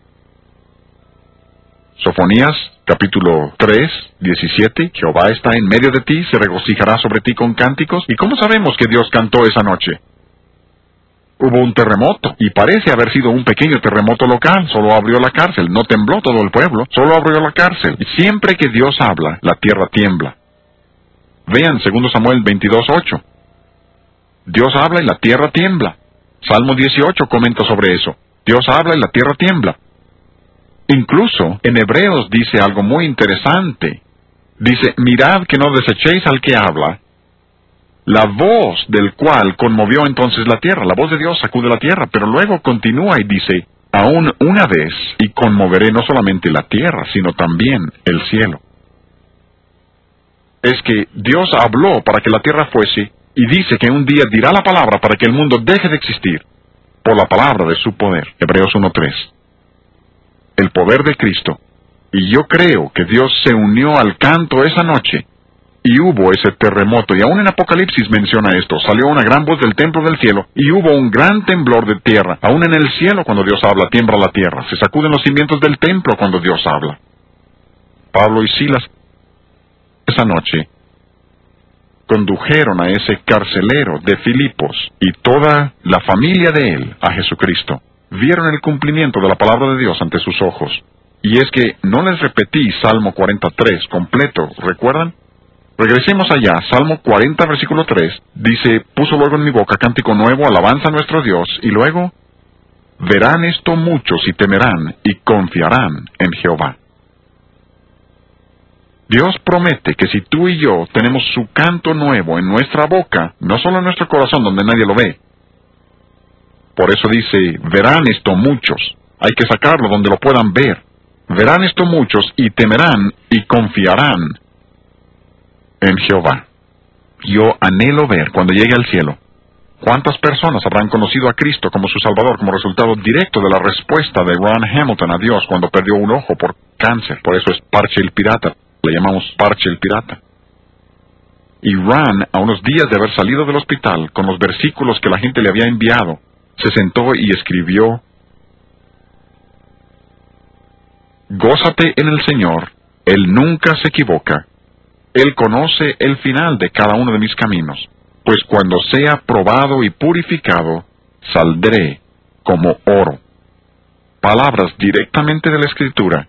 Speaker 1: Sofonías, capítulo 3, 17, Jehová está en medio de ti, se regocijará sobre ti con cánticos? ¿Y cómo sabemos que Dios cantó esa noche? Hubo un terremoto, y parece haber sido un pequeño terremoto local, solo abrió la cárcel, no tembló todo el pueblo, solo abrió la cárcel. Y siempre que Dios habla, la tierra tiembla. Vean 2 Samuel 22:8. Dios habla y la tierra tiembla. Salmo 18 comenta sobre eso. Dios habla y la tierra tiembla. Incluso en Hebreos dice algo muy interesante. Dice, mirad que no desechéis al que habla, la voz del cual conmovió entonces la tierra. La voz de Dios sacude la tierra, pero luego continúa y dice, aún una vez, y conmoveré no solamente la tierra, sino también el cielo. Es que Dios habló para que la tierra fuese, y dice que un día dirá la palabra para que el mundo deje de existir, por la palabra de su poder. Hebreos 1:3. El poder de Cristo. Y yo creo que Dios se unió al canto esa noche, y hubo ese terremoto, y aún en Apocalipsis menciona esto, salió una gran voz del templo del cielo, y hubo un gran temblor de tierra. Aún en el cielo cuando Dios habla, tiembla la tierra, se sacuden los cimientos del templo cuando Dios habla. Pablo y Silas, esa noche, condujeron a ese carcelero de Filipos, y toda la familia de él, a Jesucristo. Vieron el cumplimiento de la palabra de Dios ante sus ojos. Y es que no les repetí Salmo 43 completo, ¿recuerdan? Regresemos allá, Salmo 40, versículo 3, dice, puso luego en mi boca cántico nuevo, alabanza a nuestro Dios, y luego, verán esto muchos y temerán y confiarán en Jehová. Dios promete que si tú y yo tenemos su canto nuevo en nuestra boca, no solo en nuestro corazón donde nadie lo ve. Por eso dice, verán esto muchos, hay que sacarlo donde lo puedan ver. Verán esto muchos y temerán y confiarán en Jehová. Yo anhelo ver cuando llegue al cielo cuántas personas habrán conocido a Cristo como su Salvador como resultado directo de la respuesta de Ron Hamilton a Dios cuando perdió un ojo por cáncer. Por eso es Parche el Pirata, le llamamos Parche el Pirata. Y Ron, a unos días de haber salido del hospital, con los versículos que la gente le había enviado, se sentó y escribió, gózate en el Señor, Él nunca se equivoca, Él conoce el final de cada uno de mis caminos, pues cuando sea probado y purificado, saldré como oro. Palabras directamente de la Escritura.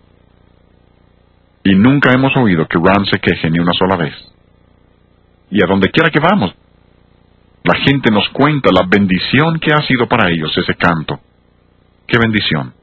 Speaker 1: Y nunca hemos oído que Ron se queje ni una sola vez. Y a donde quiera que vamos, la gente nos cuenta la bendición que ha sido para ellos ese canto. ¡Qué bendición!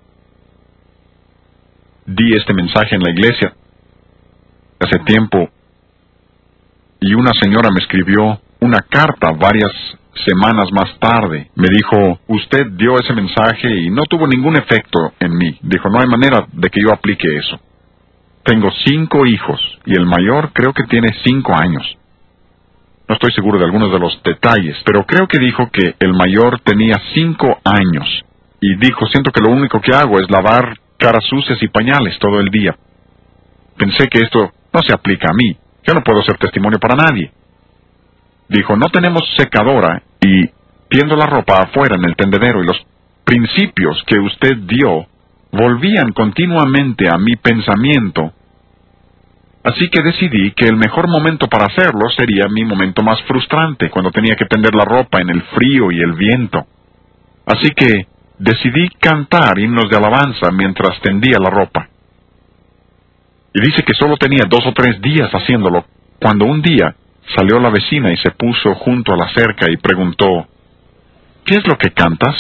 Speaker 1: Di este mensaje en la iglesia hace tiempo y una señora me escribió una carta varias semanas más tarde. Me dijo, usted dio ese mensaje y no tuvo ningún efecto en mí. Dijo, no hay manera de que yo aplique eso. Tengo 5 hijos y el mayor creo que tiene 5 años. No estoy seguro de algunos de los detalles, pero creo que dijo que el mayor tenía 5 años. Y dijo, siento que lo único que hago es lavar caras sucias y pañales todo el día. Pensé que esto no se aplica a mí. Yo no puedo ser testimonio para nadie. Dijo, no tenemos secadora y tiendo la ropa afuera en el tendedero y los principios que usted dio volvían continuamente a mi pensamiento. Así que decidí que el mejor momento para hacerlo sería mi momento más frustrante, cuando tenía que tender la ropa en el frío y el viento. Así que decidí cantar himnos de alabanza mientras tendía la ropa. Y dice que solo tenía 2 o 3 días haciéndolo, cuando un día salió la vecina y se puso junto a la cerca y preguntó, ¿qué es lo que cantas?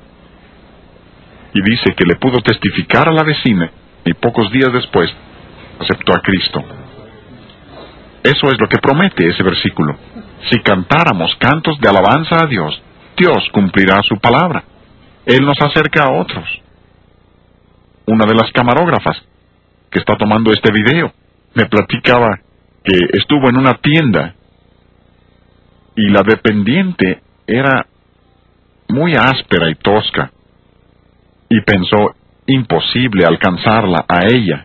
Speaker 1: Y dice que le pudo testificar a la vecina y pocos días después aceptó a Cristo. Eso es lo que promete ese versículo. Si cantáramos cantos de alabanza a Dios, Dios cumplirá su palabra. Él nos acerca a otros. Una de las camarógrafas que está tomando este video me platicaba que estuvo en una tienda y la dependiente era muy áspera y tosca y pensó imposible alcanzarla a ella.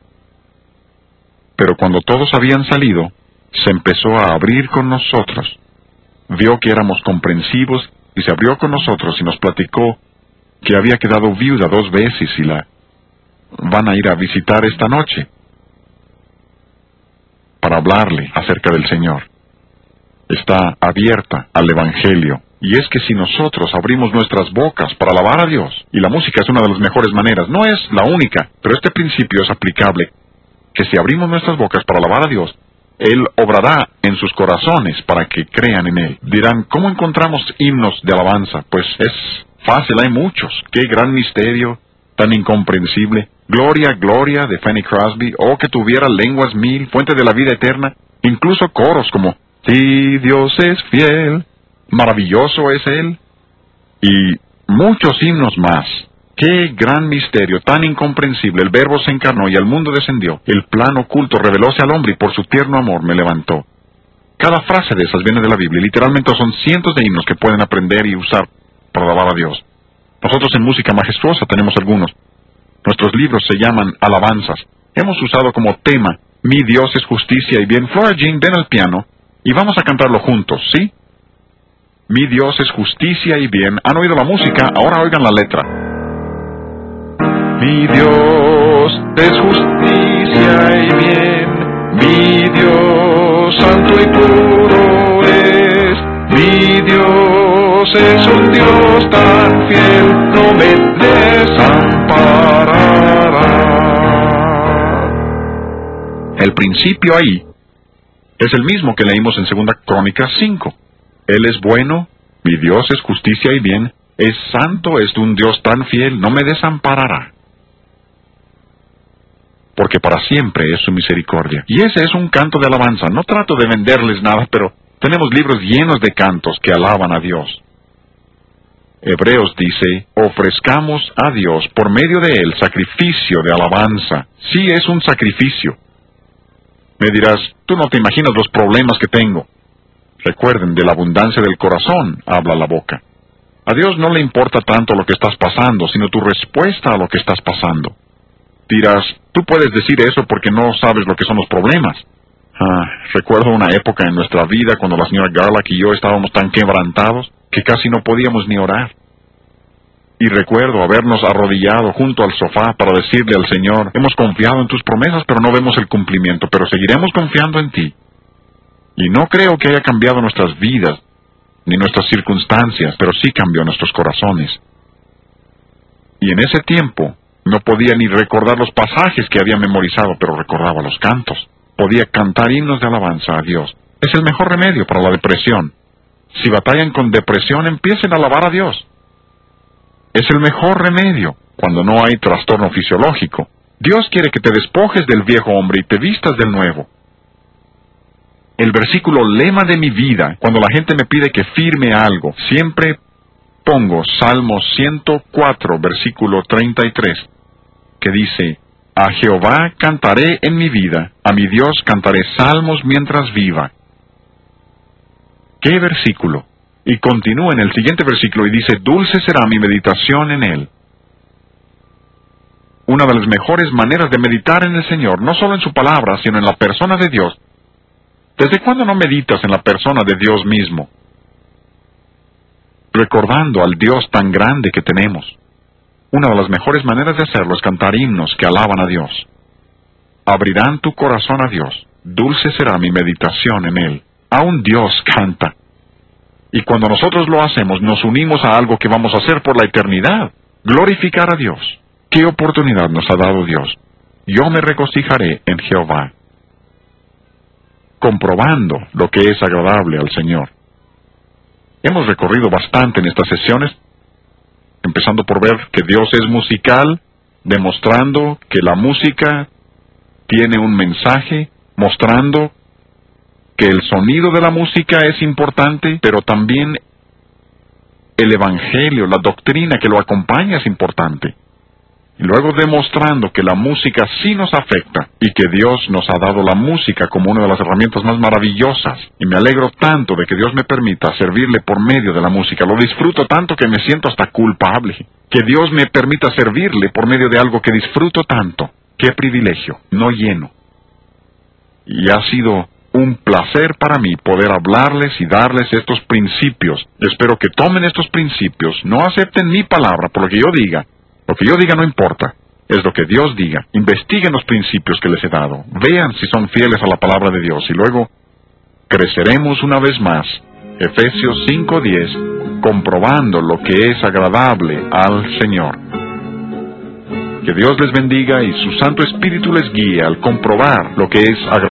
Speaker 1: Pero cuando todos habían salido, se empezó a abrir con nosotros. Vio que éramos comprensivos y se abrió con nosotros y nos platicó que había quedado viuda 2 veces y la van a ir a visitar esta noche para hablarle acerca del Señor. Está abierta al Evangelio. Y es que si nosotros abrimos nuestras bocas para alabar a Dios, y la música es una de las mejores maneras, no es la única, pero este principio es aplicable, que si abrimos nuestras bocas para alabar a Dios, Él obrará en sus corazones para que crean en Él. Dirán, ¿cómo encontramos himnos de alabanza? Pues es fácil, hay muchos. ¡Qué gran misterio, tan incomprensible! Gloria, gloria, de Fanny Crosby, oh que tuviera lenguas 1000, fuente de la vida eterna, incluso coros como, sí, Dios es fiel, maravilloso es Él, y muchos himnos más. ¡Qué gran misterio, tan incomprensible! El Verbo se encarnó y al mundo descendió. El plan oculto revelóse al hombre y por su tierno amor me levantó. Cada frase de esas viene de la Biblia. Literalmente son cientos de himnos que pueden aprender y usar para alabar a Dios. Nosotros en Música Majestuosa tenemos algunos. Nuestros libros se llaman alabanzas. Hemos usado como tema, Mi Dios es justicia y bien. Flora Jean, ven al piano y vamos a cantarlo juntos, ¿sí? Mi Dios es justicia y bien. ¿Han oído la música? Ahora oigan la letra. Mi Dios es justicia y bien, mi Dios santo y puro es, mi Dios es un Dios tan fiel, no me desamparará. El principio ahí es el mismo que leímos en 2 Crónicas 5. Él es bueno, mi Dios es justicia y bien, es santo, es un Dios tan fiel, no me desamparará. Porque para siempre es su misericordia. Y ese es un canto de alabanza. No trato de venderles nada, pero tenemos libros llenos de cantos que alaban a Dios. Hebreos dice, ofrezcamos a Dios por medio de él sacrificio de alabanza. Sí, es un sacrificio. Me dirás, tú no te imaginas los problemas que tengo. Recuerden, de la abundancia del corazón habla la boca. A Dios no le importa tanto lo que estás pasando, sino tu respuesta a lo que estás pasando. Dirás, tú puedes decir eso porque no sabes lo que son los problemas. Recuerdo una época en nuestra vida cuando la señora Garlock y yo estábamos tan quebrantados que casi no podíamos ni orar. Y recuerdo habernos arrodillado junto al sofá para decirle al Señor, hemos confiado en tus promesas pero no vemos el cumplimiento, pero seguiremos confiando en ti. Y no creo que haya cambiado nuestras vidas, ni nuestras circunstancias, pero sí cambió nuestros corazones. Y en ese tiempo, no podía ni recordar los pasajes que había memorizado, pero recordaba los cantos. Podía cantar himnos de alabanza a Dios. Es el mejor remedio para la depresión. Si batallan con depresión, empiecen a alabar a Dios. Es el mejor remedio cuando no hay trastorno fisiológico. Dios quiere que te despojes del viejo hombre y te vistas del nuevo. El versículo lema de mi vida, cuando la gente me pide que firme algo, siempre pongo Salmo 104, versículo 33. Que dice, a Jehová cantaré en mi vida, a mi Dios cantaré salmos mientras viva. ¿Qué versículo? Y continúa en el siguiente versículo y dice, dulce será mi meditación en él. Una de las mejores maneras de meditar en el Señor, no solo en su palabra, sino en la persona de Dios. ¿Desde cuándo no meditas en la persona de Dios mismo? Recordando al Dios tan grande que tenemos. Una de las mejores maneras de hacerlo es cantar himnos que alaban a Dios. Abrirán tu corazón a Dios. Dulce será mi meditación en él. Aún Dios canta. Y cuando nosotros lo hacemos, nos unimos a algo que vamos a hacer por la eternidad. Glorificar a Dios. ¿Qué oportunidad nos ha dado Dios? Yo me regocijaré en Jehová. comprobando lo que es agradable al Señor. Hemos recorrido bastante en estas sesiones, empezando por ver que Dios es musical, demostrando que la música tiene un mensaje, mostrando que el sonido de la música es importante, pero también el evangelio, la doctrina que lo acompaña es importante. Y luego demostrando que la música sí nos afecta y que Dios nos ha dado la música como una de las herramientas más maravillosas. Y me alegro tanto de que Dios me permita servirle por medio de la música. Lo disfruto tanto que me siento hasta culpable. Que Dios me permita servirle por medio de algo que disfruto tanto. ¡Qué privilegio! No lleno. Y ha sido un placer para mí poder hablarles y darles estos principios. Espero que tomen estos principios, no acepten mi palabra por lo que yo diga. Lo que yo diga no importa, es lo que Dios diga. Investiguen los principios que les he dado. Vean si son fieles a la palabra de Dios. Y luego creceremos una vez más. Efesios 5:10, comprobando lo que es agradable al Señor. Que Dios les bendiga y su Santo Espíritu les guíe al comprobar lo que es agradable.